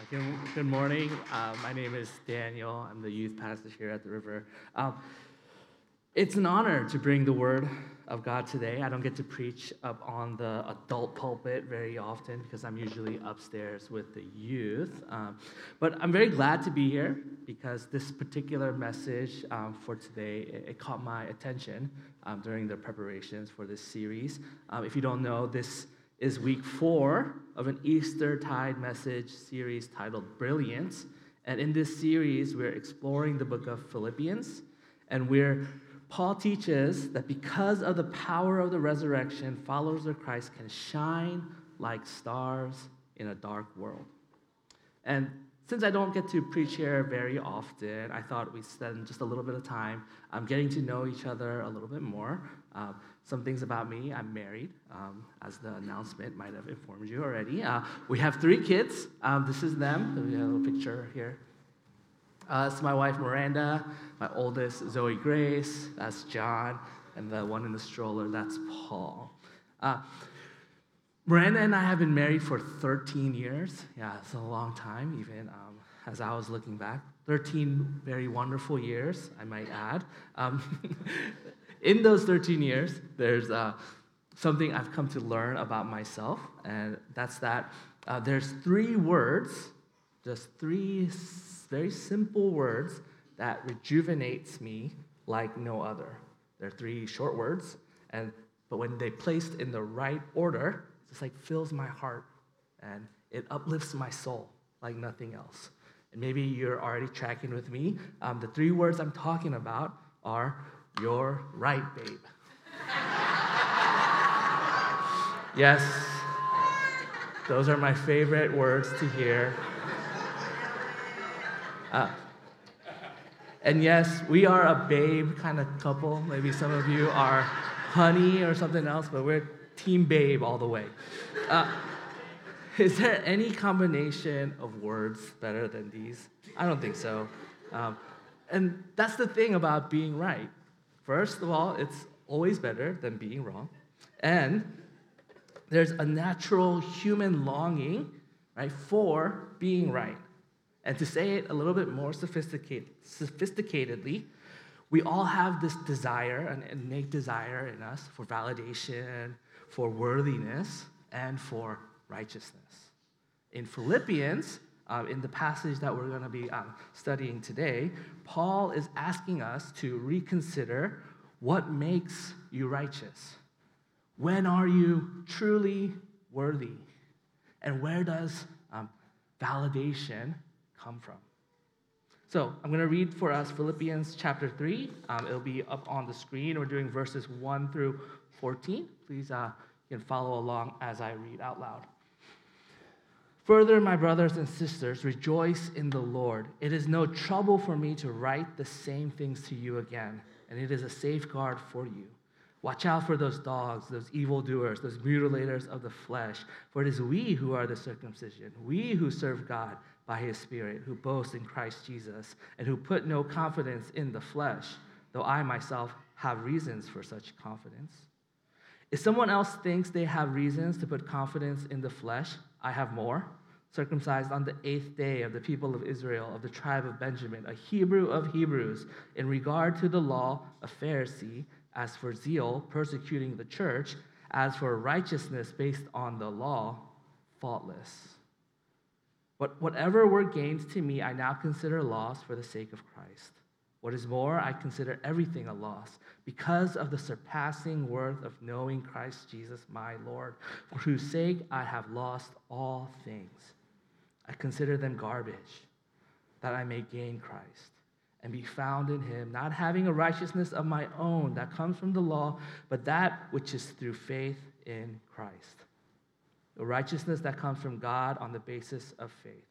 Good morning. My name is Daniel. I'm the youth pastor here at the River. It's an honor to bring the word of God today. I don't get to preach up on the adult pulpit very often because I'm usually upstairs with the youth. But I'm very glad to be here because this particular message for today, it caught my attention during the preparations for this series. If you don't know, this is week 4 of an Eastertide message series titled Brilliance. And in this series, we're exploring the book of Philippians. And Paul teaches that because of the power of the resurrection, followers of Christ can shine like stars in a dark world. And since I don't get to preach here very often, I thought we'd spend just a little bit of time getting to know each other a little bit more. Some things about me: I'm married, as the announcement might have informed you already. We have 3 kids. This is them. We have a little picture here. It's my wife, Miranda, my oldest, Zoe Grace, that's John, and the one in the stroller, that's Paul. Miranda and I have been married for 13 years. Yeah, it's a long time, even as I was looking back. 13 very wonderful years, I might add. In those 13 years, there's something I've come to learn about myself, and that's that there's 3 words, just 3 very simple words that rejuvenates me like no other. They're 3 short words, but when they placed in the right order, it just like fills my heart and it uplifts my soul like nothing else. And maybe you're already tracking with me. The 3 words I'm talking about are "You're right, babe." Yes, those are my favorite words to hear. And yes, we are a babe kind of couple. Maybe some of you are honey or something else, but we're team babe all the way. Is there any combination of words better than these? I don't think so. And that's the thing about being right. First of all, it's always better than being wrong. And there's a natural human longing, right, for being right. And to say it a little bit more sophisticatedly, we all have this desire, an innate desire in us for validation, for worthiness, and for righteousness. In Philippians, in the passage that we're going to be studying today, Paul is asking us to reconsider what makes you righteous. When are you truly worthy? And where does validation come from? So I'm going to read for us Philippians chapter 3. It'll be up on the screen. We're doing verses 1 through 14. Please you can follow along as I read out loud. "Further, my brothers and sisters, rejoice in the Lord. It is no trouble for me to write the same things to you again, and it is a safeguard for you. Watch out for those dogs, those evildoers, those mutilators of the flesh, for it is we who are the circumcision, we who serve God by his Spirit, who boast in Christ Jesus, and who put no confidence in the flesh, though I myself have reasons for such confidence. If someone else thinks they have reasons to put confidence in the flesh, I have more. Circumcised on the 8th day of the people of Israel, of the tribe of Benjamin, a Hebrew of Hebrews, in regard to the law, a Pharisee, as for zeal, persecuting the church, as for righteousness based on the law, faultless. But whatever were gains to me, I now consider loss for the sake of Christ. What is more, I consider everything a loss because of the surpassing worth of knowing Christ Jesus my Lord, for whose sake I have lost all things. I consider them garbage, that I may gain Christ and be found in him, not having a righteousness of my own that comes from the law, but that which is through faith in Christ. The righteousness that comes from God on the basis of faith.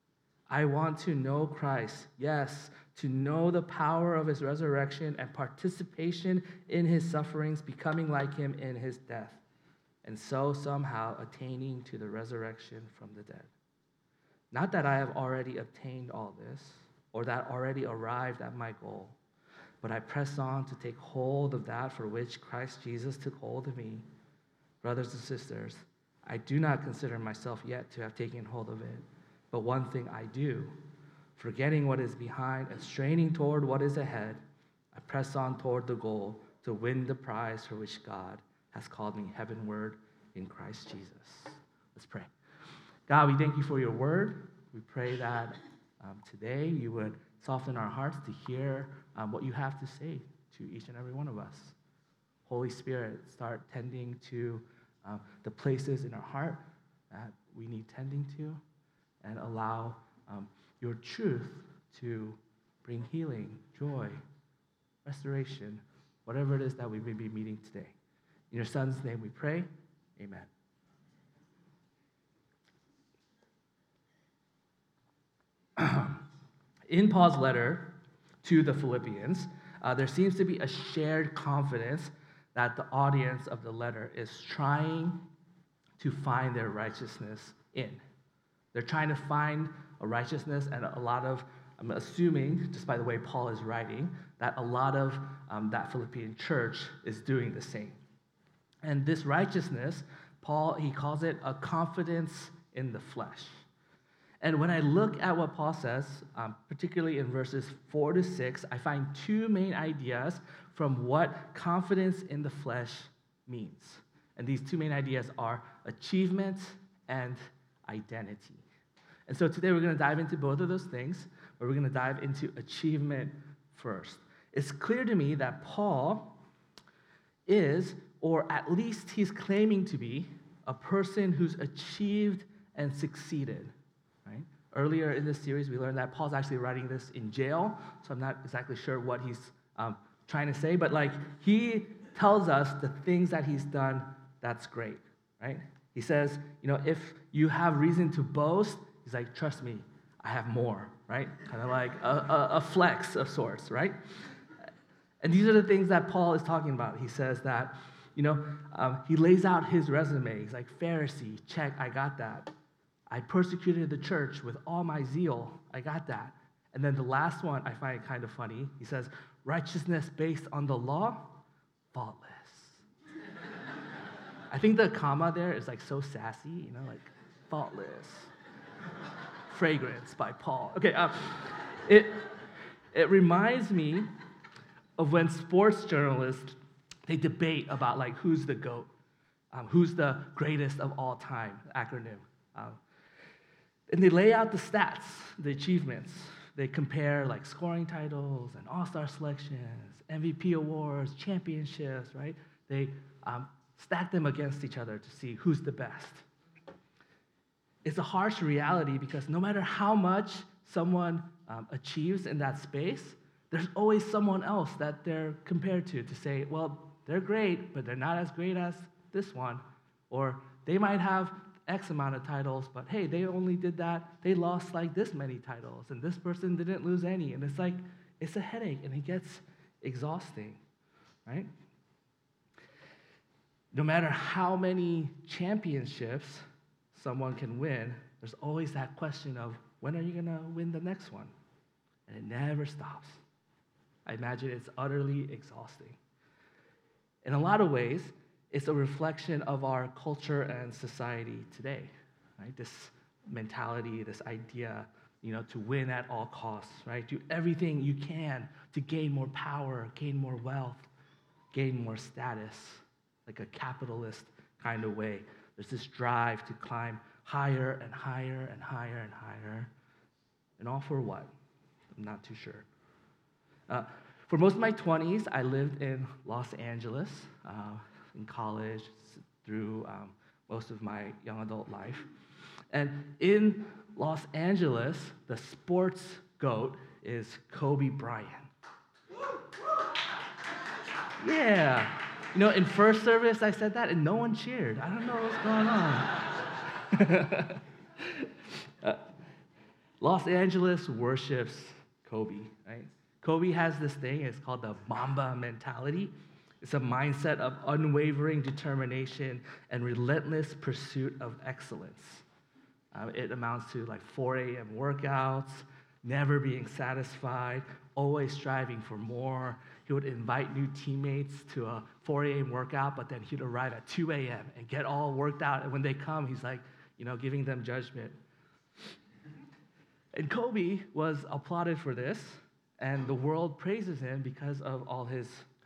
I want to know Christ, yes, to know the power of his resurrection and participation in his sufferings, becoming like him in his death, and so somehow attaining to the resurrection from the dead. Not that I have already obtained all this, or that already arrived at my goal, but I press on to take hold of that for which Christ Jesus took hold of me. Brothers and sisters, I do not consider myself yet to have taken hold of it, But one thing I do, forgetting what is behind and straining toward what is ahead, I press on toward the goal to win the prize for which God has called me heavenward in Christ Jesus. Let's pray. God, we thank you for your word. We pray that today you would soften our hearts to hear what you have to say to each and every one of us. Holy Spirit, start tending to the places in our heart that we need tending to, and allow your truth to bring healing, joy, restoration, whatever it is that we may be meeting today. In your Son's name we pray, amen. In Paul's letter to the Philippians, there seems to be a shared confidence that the audience of the letter is trying to find their righteousness in. They're trying to find a righteousness, and I'm assuming, just by the way Paul is writing, that a lot of that Philippian church is doing the same. And this righteousness, Paul, he calls it a confidence in the flesh. And when I look at what Paul says, particularly in verses 4 to 6, I find two main ideas from what confidence in the flesh means. And these two main ideas are achievement and identity. And so today we're going to dive into both of those things, but we're going to dive into achievement first. It's clear to me that Paul is, or at least he's claiming to be, a person who's achieved and succeeded. Right? Earlier in this series, we learned that Paul's actually writing this in jail, so I'm not exactly sure what he's trying to say, but he tells us the things that he's done that's great, right? He says, if you have reason to boast, he's like, trust me, I have more, right? Kind of like a flex of sorts, right? And these are the things that Paul is talking about. He says that, he lays out his resume. He's like, Pharisee, check, I got that. I persecuted the church with all my zeal. I got that. And then the last one, I find kind of funny. He says, righteousness based on the law, faultless. I think the comma there is so sassy, faultless. Fragrance by Paul. Okay, it reminds me of when sports journalists, they debate about who's the GOAT, who's the greatest of all time, acronym. And they lay out the stats, the achievements. They compare scoring titles and all-star selections, MVP awards, championships, right? They stack them against each other to see who's the best. It's a harsh reality because no matter how much someone achieves in that space, there's always someone else that they're compared to say, well, they're great, but they're not as great as this one. Or they might have X amount of titles, but hey, they only did that. They lost this many titles, and this person didn't lose any. And it's a headache, and it gets exhausting, right? No matter how many championships someone can win, there's always that question of, when are you going to win the next one? And it never stops. I imagine it's utterly exhausting. In a lot of ways, it's a reflection of our culture and society today, right? This mentality, this idea, to win at all costs, right? Do everything you can to gain more power, gain more wealth, gain more status, like a capitalist kind of way. There's this drive to climb higher and higher and higher and higher. And all for what? I'm not too sure. For most of my 20s, I lived in Los Angeles, in college, through most of my young adult life. And in Los Angeles, the sports GOAT is Kobe Bryant. Yeah. In first service, I said that, and no one cheered. I don't know what's going on. Los Angeles worships Kobe, right? Kobe has this thing, it's called the Mamba mentality. It's a mindset of unwavering determination and relentless pursuit of excellence. It amounts to 4 a.m. workouts, never being satisfied, always striving for more. He would invite new teammates to a 4 a.m. workout, but then he'd arrive at 2 a.m. and get all worked out. And when they come, he's giving them judgment. And Kobe was applauded for this, and the world praises him because of all his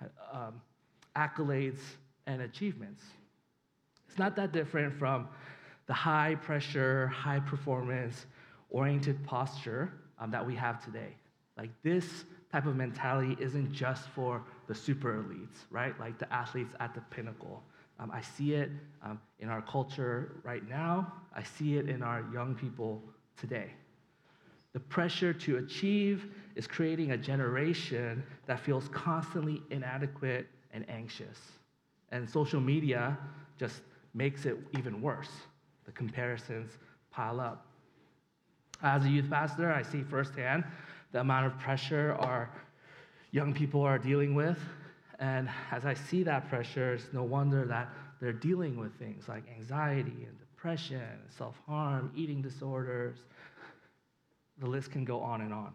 accolades and achievements. It's not that different from the high pressure, high performance oriented posture that we have today. Like this type of mentality isn't just for the super elites, right? Like the athletes at the pinnacle. I see it in our culture right now. I see it in our young people today. The pressure to achieve is creating a generation that feels constantly inadequate and anxious. And social media just makes it even worse. The comparisons pile up. As a youth pastor, I see firsthand the amount of pressure our young people are dealing with. And as I see that pressure, it's no wonder that they're dealing with things like anxiety and depression, self-harm, eating disorders. The list can go on and on.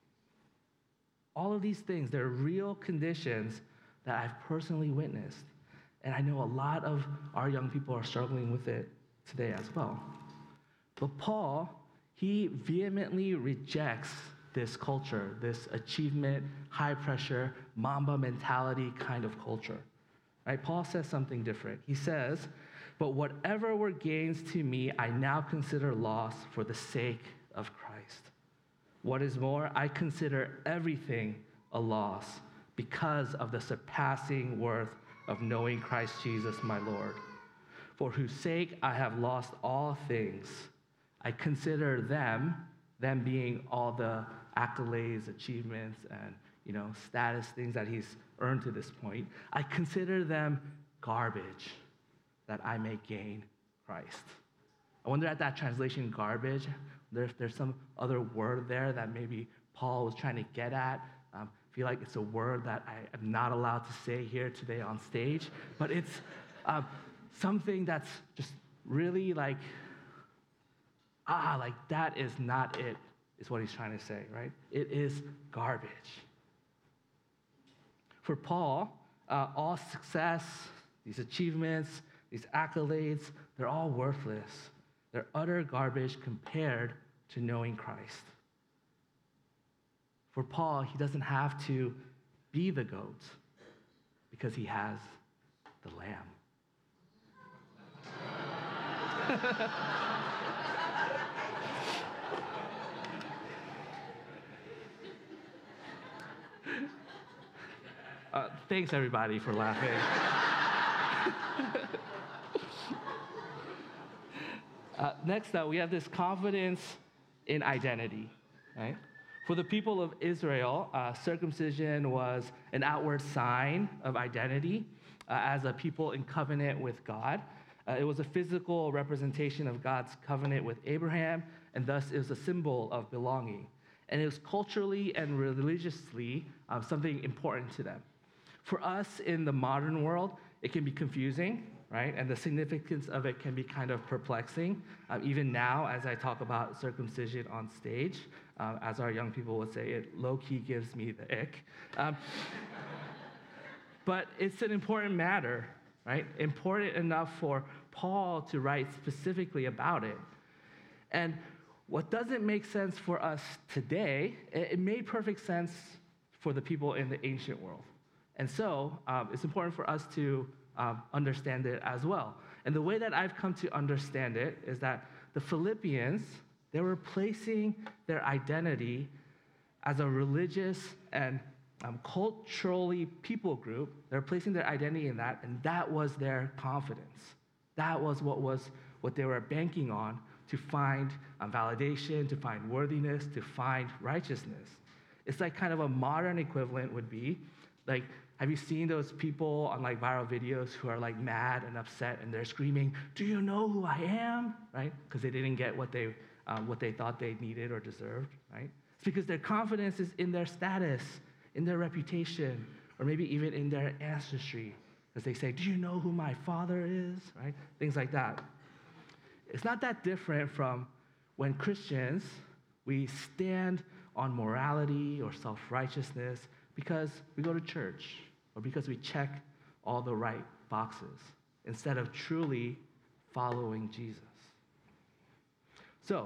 All of these things, they're real conditions that I've personally witnessed. And I know a lot of our young people are struggling with it today as well. But Paul, he vehemently rejects this culture, this achievement, high pressure, Mamba mentality kind of culture. Right? Paul says something different. He says, "But whatever were gains to me, I now consider loss for the sake of Christ. What is more, I consider everything a loss because of the surpassing worth of knowing Christ Jesus my Lord, for whose sake I have lost all things. I consider them being all the accolades, achievements, and status things that he's earned to this point. I consider them garbage that I may gain Christ." I wonder at that translation, garbage, there's some other word there that maybe Paul was trying to get at. I feel like it's a word that I am not allowed to say here today on stage, but it's something that's just really like that is not it, is what he's trying to say, right? It is garbage. For Paul, all success, these achievements, these accolades, they're all worthless. They're utter garbage compared to knowing Christ. For Paul, he doesn't have to be the goat because he has the lamb. Thanks, everybody, for laughing. Next up, we have this confidence in identity, right? For the people of Israel, circumcision was an outward sign of identity as a people in covenant with God. It was a physical representation of God's covenant with Abraham, and thus it was a symbol of belonging. And it was culturally and religiously something important to them. For us in the modern world, it can be confusing, right? And the significance of it can be kind of perplexing. Even now, as I talk about circumcision on stage, as our young people would say, it low-key gives me the ick. But it's an important matter, right? Important enough for Paul to write specifically about it. And what doesn't make sense for us today, it made perfect sense for the people in the ancient world. And so it's important for us to understand it as well. And the way that I've come to understand it is that the Philippians, they were placing their identity as a religious and culturally people group. They're placing their identity in that, and that was their confidence. That was what they were banking on to find validation, to find worthiness, to find righteousness. It's like kind of a modern equivalent would be, like, have you seen those people on like viral videos who are like mad and upset and they're screaming, "Do you know who I am?" Right? Because they didn't get what they thought they needed or deserved, right? It's because their confidence is in their status, in their reputation, or maybe even in their ancestry. As they say, "Do you know who my father is?" Right? Things like that. It's not that different from when Christians, we stand on morality or self-righteousness because we go to church or because we check all the right boxes instead of truly following Jesus. So,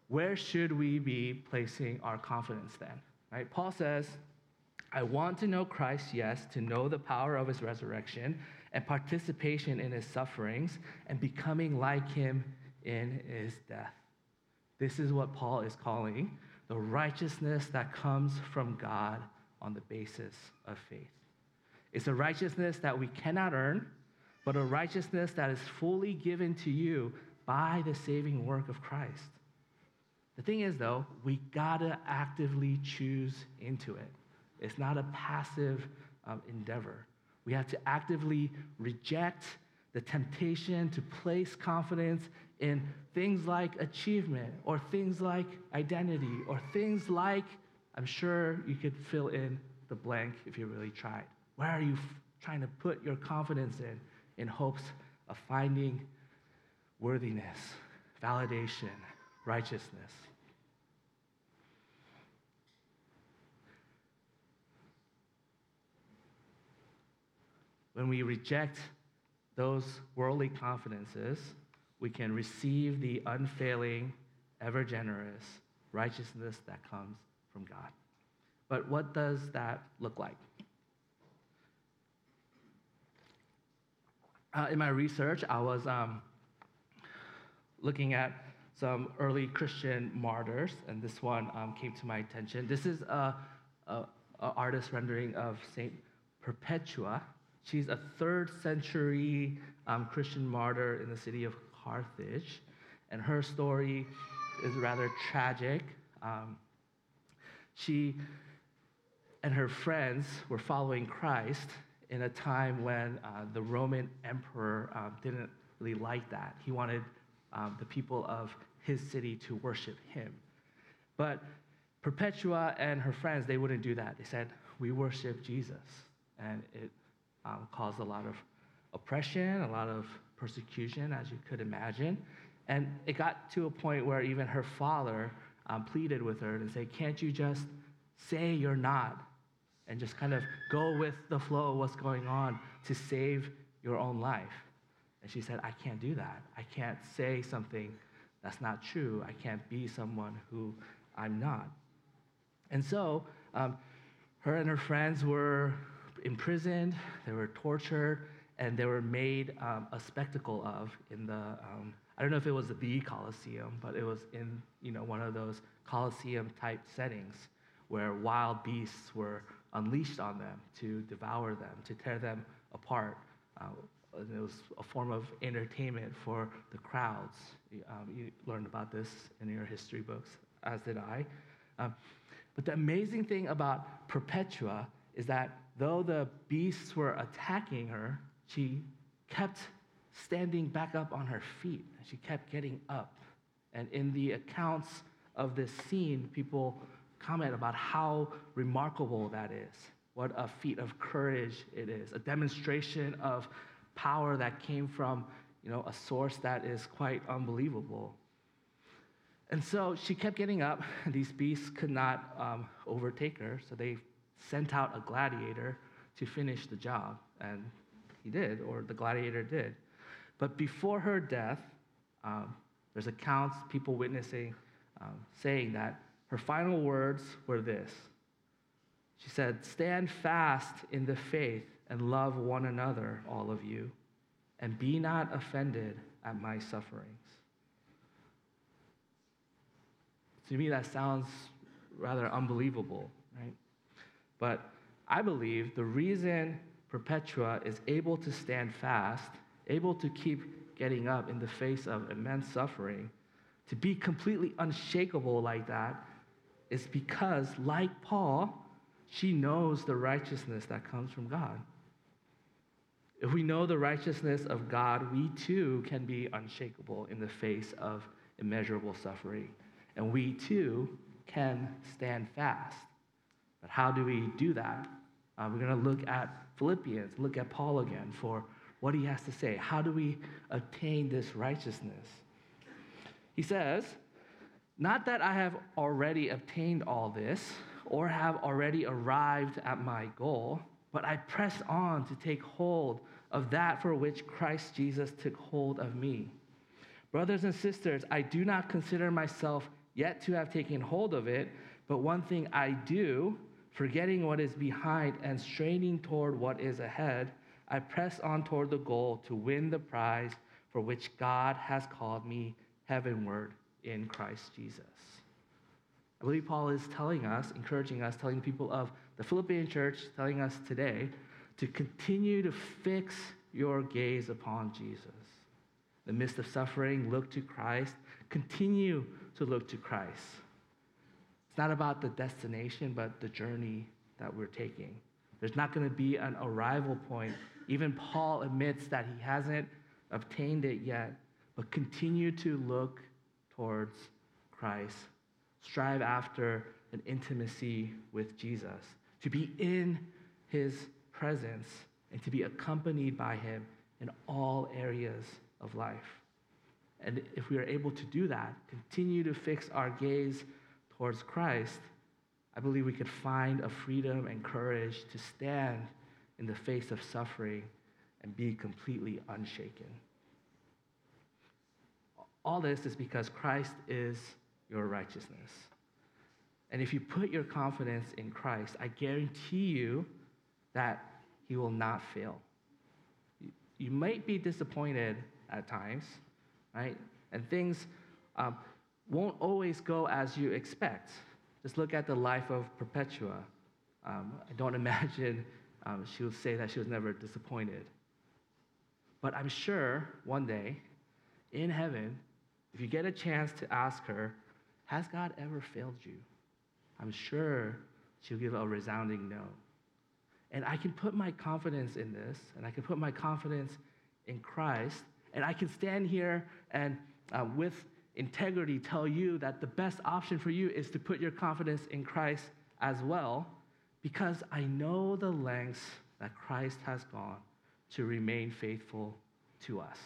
where should we be placing our confidence then? Right? Paul says, I want to know Christ, yes, to know the power of his resurrection and participation in his sufferings and becoming like him in his death. This is what Paul is calling the righteousness that comes from God on the basis of faith. It's a righteousness that we cannot earn, but a righteousness that is fully given to you by the saving work of Christ. The thing is, though, we gotta actively choose into it. It's not a passive endeavor. We have to actively reject the temptation to place confidence in things like achievement or things like identity or things like, I'm sure you could fill in the blank if you really tried. Where are you trying to put your confidence in hopes of finding worthiness, validation, righteousness? When we reject those worldly confidences, we can receive the unfailing, ever generous righteousness that comes from God. But what does that look like? In my research, I was looking at some early Christian martyrs, and this one came to my attention. This is a artist rendering of Saint Perpetua. She's a 3rd century Christian martyr in the city of Carthage, and her story is rather tragic. She and her friends were following Christ in a time when the Roman emperor didn't really like that. He wanted the people of his city to worship him. But Perpetua and her friends, they wouldn't do that. They said, we worship Jesus. And it caused a lot of oppression, a lot of persecution, as you could imagine. And it got to a point where even her father pleaded with her and said, can't you just say you're not and just kind of go with the flow of what's going on to save your own life? And she said, I can't do that. I can't say something that's not true. I can't be someone who I'm not. And so her and her friends were imprisoned, they were tortured, and they were made a spectacle of in the, I don't know if it was the Colosseum, but it was in one of those Colosseum-type settings where wild beasts were unleashed on them to devour them, to tear them apart. And it was a form of entertainment for the crowds. You learned about this in your history books, as did I. But the amazing thing about Perpetua is that though the beasts were attacking her, she kept standing back up on her feet. She kept getting up. And in the accounts of this scene, people comment about how remarkable that is. What a feat of courage it is. A demonstration of power that came from, a source that is quite unbelievable. And so she kept getting up, and these beasts could not overtake her, so they sent out a gladiator to finish the job, and he did, or the gladiator did. But before her death, there's accounts, people witnessing, saying that her final words were this. She said, stand fast in the faith and love one another, all of you, and be not offended at my sufferings. To me, that sounds rather unbelievable, right? But I believe the reason Perpetua is able to stand fast, able to keep getting up in the face of immense suffering, to be completely unshakable like that, is because, like Paul, she knows the righteousness that comes from God. If we know the righteousness of God, we too can be unshakable in the face of immeasurable suffering. And we too can stand fast. But how do we do that? We're going to look at Philippians, look at Paul again for what he has to say. How do we obtain this righteousness? He says, not that I have already obtained all this or have already arrived at my goal, but I press on to take hold of that for which Christ Jesus took hold of me. Brothers and sisters, I do not consider myself yet to have taken hold of it, but one thing I do, forgetting what is behind and straining toward what is ahead, I press on toward the goal to win the prize for which God has called me heavenward in Christ Jesus. I believe Paul is telling us, encouraging us, telling people of the Philippian church, telling us today to continue to fix your gaze upon Jesus. In the midst of suffering, look to Christ. Continue to look to Christ. It's not about the destination, but the journey that we're taking. There's not going to be an arrival point. Even Paul admits that he hasn't obtained it yet, but continue to look towards Christ. Strive after an intimacy with Jesus, to be in his presence and to be accompanied by him in all areas of life. And if we are able to do that, continue to fix our gaze towards Christ, I believe we could find a freedom and courage to stand in the face of suffering and be completely unshaken. All this is because Christ is your righteousness. And if you put your confidence in Christ, I guarantee you that he will not fail. You might be disappointed at times, right? And things won't always go as you expect. Just look at the life of Perpetua. I don't imagine she would say that she was never disappointed. But I'm sure one day in heaven, if you get a chance to ask her, has God ever failed you? I'm sure she'll give a resounding no. And I can put my confidence in this, and I can put my confidence in Christ, and I can stand here and with integrity tell you that the best option for you is to put your confidence in Christ as well, because I know the lengths that Christ has gone to remain faithful to us.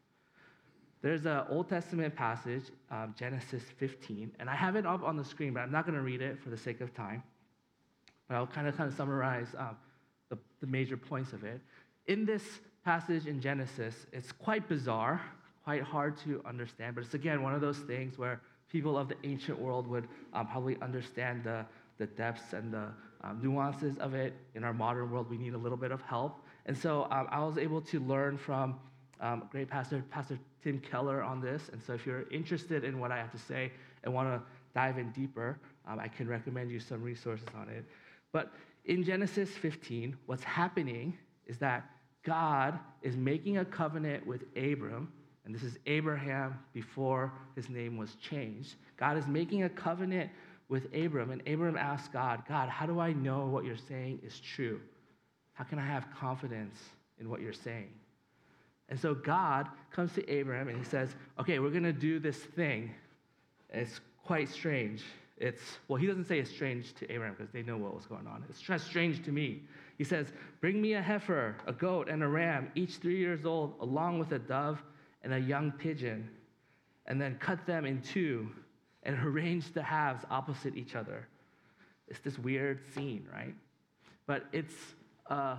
There's an Old Testament passage, Genesis 15, and I have it up on the screen, but I'm not going to read it for the sake of time. But I'll kind of summarize the major points of it. In this passage in Genesis, it's quite bizarre, quite hard to understand, but it's again one of those things where people of the ancient world would probably understand the depths and the nuances of it. In our modern world, we need a little bit of help. And so I was able to learn from great Pastor Tim Keller on this. And so if you're interested in what I have to say and want to dive in deeper, I can recommend you some resources on it. But in Genesis 15, what's happening is that God is making a covenant with Abram, and this is Abraham before his name was changed. God is making a covenant with Abram, and Abram asks God, how do I know what you're saying is true? How can I have confidence in what you're saying? And so God comes to Abraham and he says, okay, we're going to do this thing. It's quite strange. He doesn't say it's strange to Abraham because they know what was going on. It's just strange to me. He says, bring me a heifer, a goat, and a ram, each 3 years old, along with a dove and a young pigeon, and then cut them in two and arrange the halves opposite each other. It's this weird scene, right? But it's a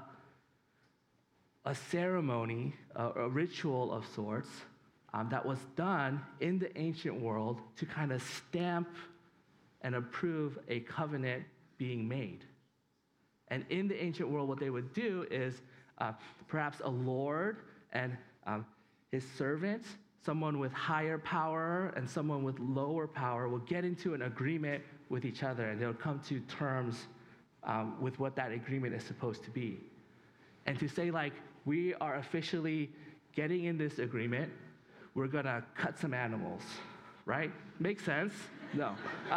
ceremony, a ritual of sorts that was done in the ancient world to kind of stamp and approve a covenant being made. And in the ancient world, what they would do is perhaps a lord and his servants, someone with higher power and someone with lower power, will get into an agreement with each other, and they'll come to terms with what that agreement is supposed to be. And to say, like, we are officially getting in this agreement, we're going to cut some animals, right? Makes sense? No.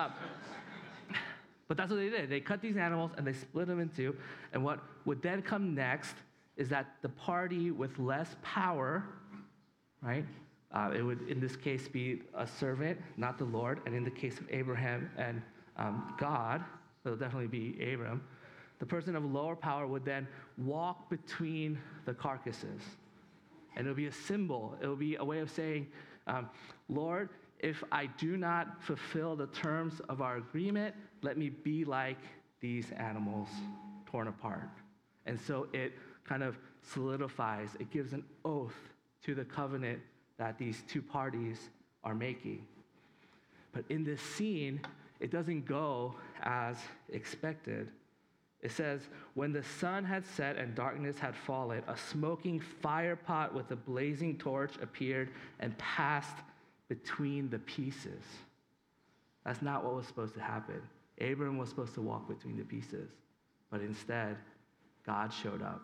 But that's what they did. They cut these animals and they split them in two. And what would then come next is that the party with less power, right? It would, in this case, be a servant, not the Lord. And in the case of Abraham and God, it'll definitely be Abram. The person of lower power would then walk between the carcasses. And it'll be a symbol. It'll be a way of saying, Lord, if I do not fulfill the terms of our agreement, let me be like these animals torn apart. And so it kind of solidifies, it gives an oath to the covenant that these two parties are making. But in this scene, it doesn't go as expected. It says, when the sun had set and darkness had fallen, a smoking fire pot with a blazing torch appeared and passed between the pieces. That's not what was supposed to happen. Abram was supposed to walk between the pieces, but instead, God showed up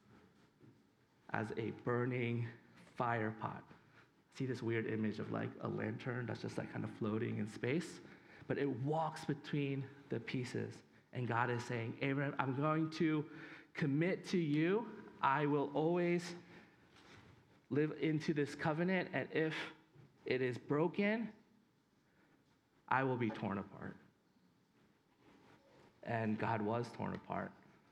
as a burning fire pot. See this weird image of like a lantern that's just like kind of floating in space, but it walks between the pieces. And God is saying, Abraham, I'm going to commit to you. I will always live into this covenant, and if it is broken, I will be torn apart. And God was torn apart.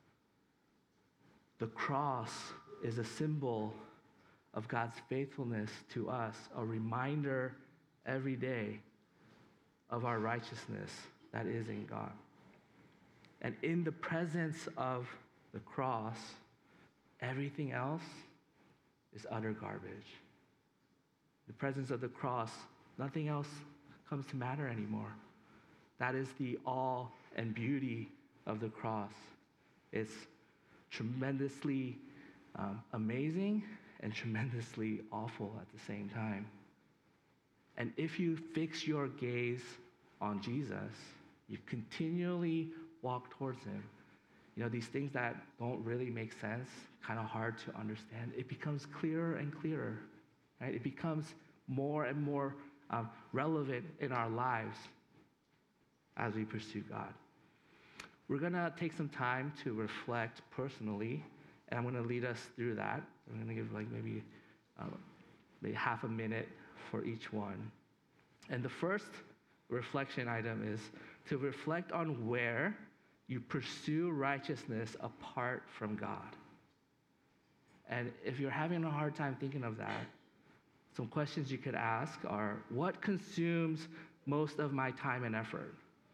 The cross is a symbol of God's faithfulness to us, a reminder every day of our righteousness that is in God. And in the presence of the cross, everything else is utter garbage. The presence of the cross, nothing else comes to matter anymore. That is the awe and beauty of the cross. It's tremendously amazing and tremendously awful at the same time. And if you fix your gaze on Jesus, you continually walk towards him. You know, these things that don't really make sense, kind of hard to understand, it becomes clearer and clearer, right? It becomes more and more relevant in our lives as we pursue God. We're going to take some time to reflect personally, and I'm going to lead us through that. I'm going to give like maybe half a minute for each one. And the first reflection item is to reflect on where you pursue righteousness apart from God. And if you're having a hard time thinking of that, some questions you could ask are, what consumes most of my time and effort?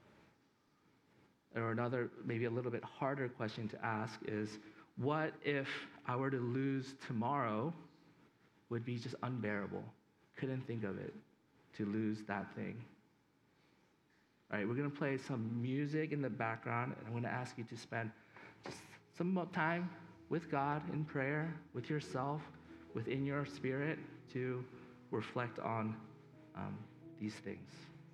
Or another, maybe a little bit harder question to ask is, what if I were to lose tomorrow would be just unbearable? Couldn't think of it, to lose that thing. All right, we're going to play some music in the background, and I'm going to ask you to spend just some time with God in prayer, with yourself, within your spirit, to reflect on these things.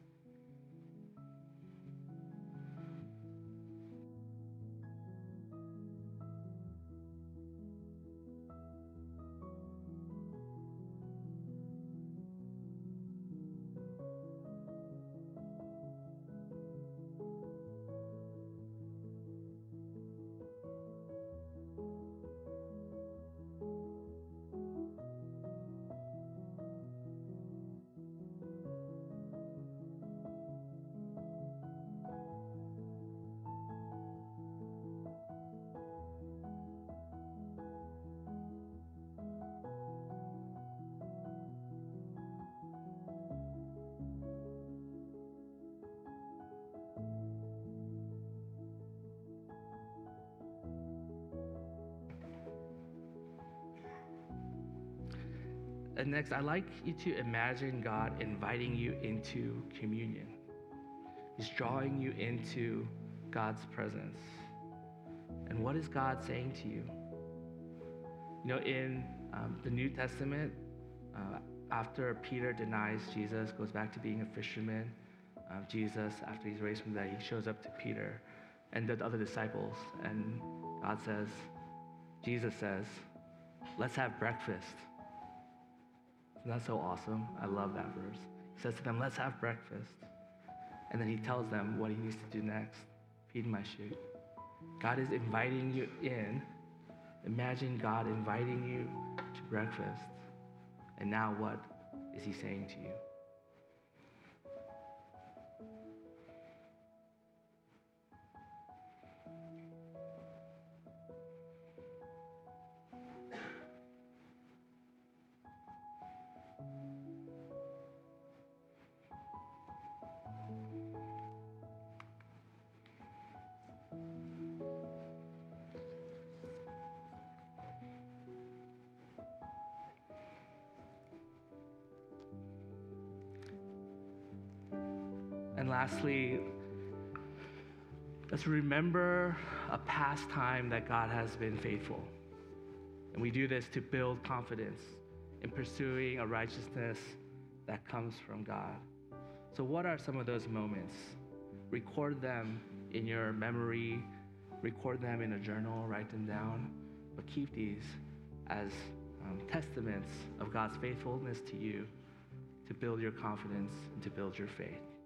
And next, I'd like you to imagine God inviting you into communion. He's drawing you into God's presence. And what is God saying to you? You know, in the New Testament, after Peter denies Jesus, goes back to being a fisherman, Jesus, after he's raised from the dead, he shows up to Peter and the other disciples. And God says, Jesus says, let's have breakfast. Isn't that so awesome? I love that verse. He says to them, let's have breakfast. And then he tells them what he needs to do next. Feed my sheep. God is inviting you in. Imagine God inviting you to breakfast. And now what is he saying to you? And lastly, let's remember a past time that God has been faithful. And we do this to build confidence in pursuing a righteousness that comes from God. So what are some of those moments? Record them in your memory, record them in a journal, write them down, but keep these as testaments of God's faithfulness to you to build your confidence and to build your faith.